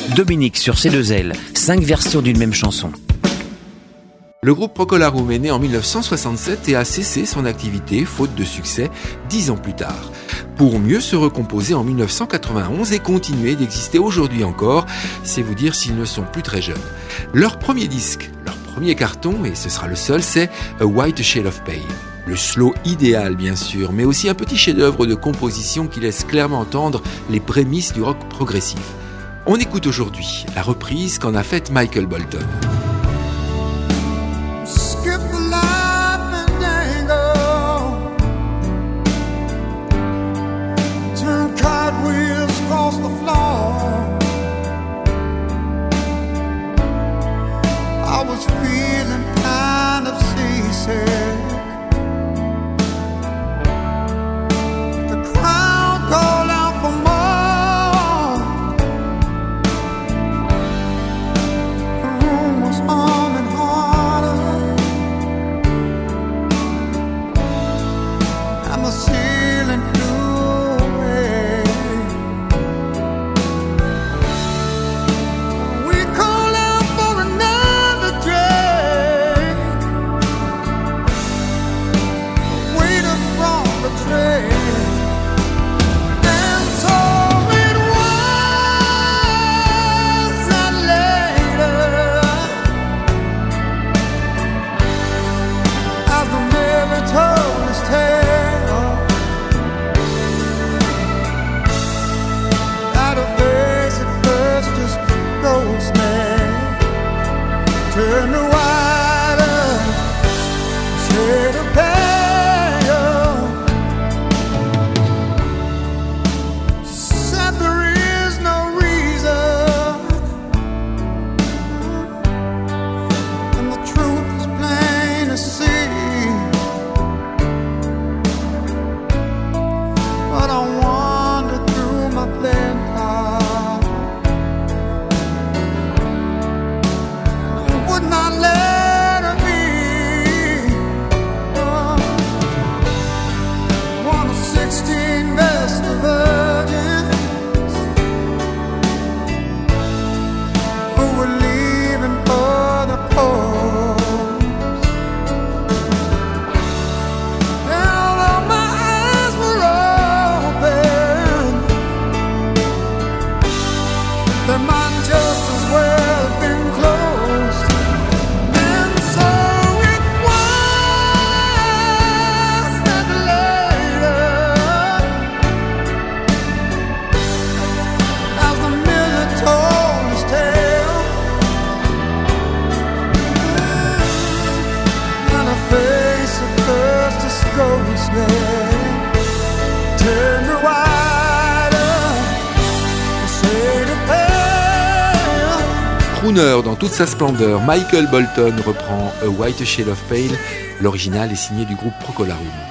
Dominique sur C2L, 5 versions d'une même chanson. Le groupe Procolarum est né en 1967 et a cessé son activité, faute de succès, 10 ans plus tard, pour mieux se recomposer en 1991 et continuer d'exister aujourd'hui encore, c'est vous dire s'ils ne sont plus très jeunes. Leur premier disque, leur premier carton, et ce sera le seul, c'est A White Shade of Pale. Le slow idéal bien sûr, mais aussi un petit chef-d'œuvre de composition qui laisse clairement entendre les prémices du rock progressif. On écoute aujourd'hui la reprise qu'en a faite Michael Bolton. Crooner dans toute sa splendeur, Michael Bolton reprend A White Shade of Pale. L'original est signé du groupe Procolarum.